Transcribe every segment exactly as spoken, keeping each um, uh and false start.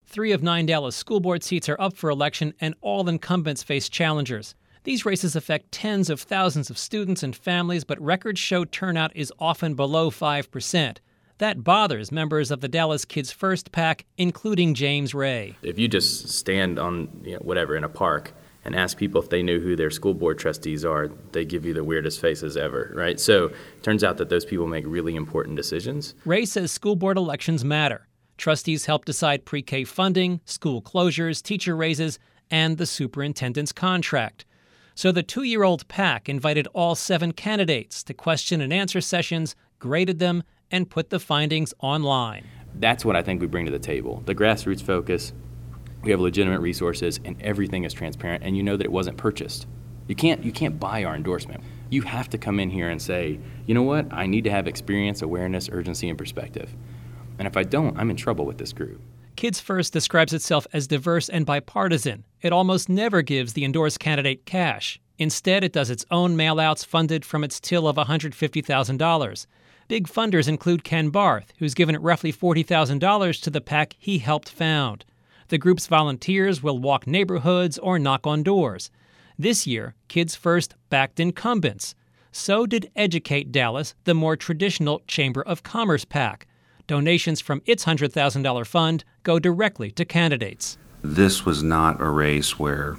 Three of nine Dallas school board seats are up for election, and all incumbents face challengers. These races affect tens of thousands of students and families, but records show turnout is often below five percent. That bothers members of the Dallas Kids First PAC, including James Ray. If you just stand on, you know, whatever in a park and ask people if they know who their school board trustees are, they give you the weirdest faces ever, right? So it turns out that those people make really important decisions. Ray says school board elections matter. Trustees help decide pre-K funding, school closures, teacher raises, and the superintendent's contract. So the two-year-old PAC invited all seven candidates to question and answer sessions, graded them, and put the findings online. That's what I think we bring to the table. The grassroots focus, we have legitimate resources, and everything is transparent, and you know that it wasn't purchased. You can't, you can't buy our endorsement. You have to come in here and say, you know what, I need to have experience, awareness, urgency, and perspective. And if I don't, I'm in trouble with this group. Kids First describes itself as diverse and bipartisan. It almost never gives the endorsed candidate cash. Instead, it does its own mail-outs funded from its till of one hundred fifty thousand dollars. Big funders include Ken Barth, who's given it roughly forty thousand dollars to the PAC he helped found. The group's volunteers will walk neighborhoods or knock on doors. This year, Kids First backed incumbents. So did Educate Dallas, the more traditional Chamber of Commerce PAC. Donations from its one hundred thousand dollars fund go directly to candidates. This was not a race where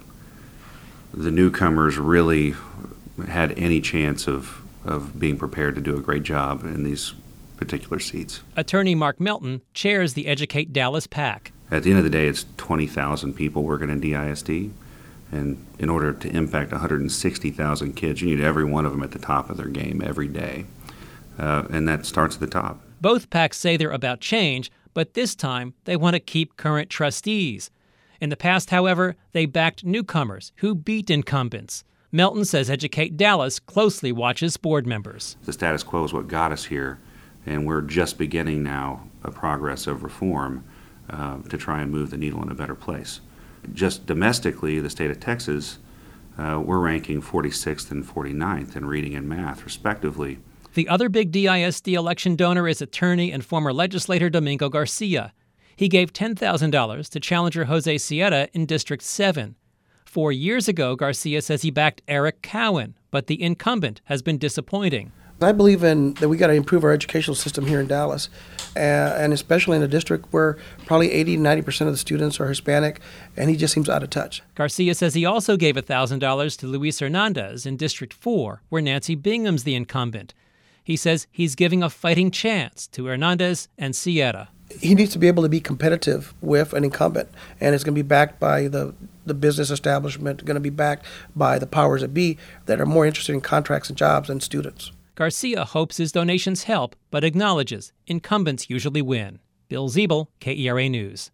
the newcomers really had any chance of of being prepared to do a great job in these particular seats. Attorney Mark Melton chairs the Educate Dallas PAC. At the end of the day, it's twenty thousand people working in D I S D, and in order to impact one hundred sixty thousand kids, you need every one of them at the top of their game every day, uh, and that starts at the top. Both PACs say they're about change, but this time they want to keep current trustees. In the past, however, they backed newcomers who beat incumbents. Melton says Educate Dallas closely watches board members. The status quo is what got us here, and we're just beginning now a progress of reform uh, to try and move the needle in a better place. Just domestically, the state of Texas, uh, we're ranking forty-sixth and forty-ninth in reading and math, respectively. The other big D I S D election donor is attorney and former legislator Domingo Garcia. He gave ten thousand dollars to challenger Jose Sierra in District seven. Four years ago, Garcia says he backed Eric Cowan, but the incumbent has been disappointing. I believe in that we got to improve our educational system here in Dallas, uh, and especially in a district where probably eighty to ninety percent of the students are Hispanic, and he just seems out of touch. Garcia says he also gave one thousand dollars to Luis Hernandez in District four, where Nancy Bingham's the incumbent. He says he's giving a fighting chance to Hernandez and Sierra. He needs to be able to be competitive with an incumbent, and it's going to be backed by the, the business establishment, going to be backed by the powers that be that are more interested in contracts and jobs than students. Garcia hopes his donations help, but acknowledges incumbents usually win. Bill Ziebel, K E R A News.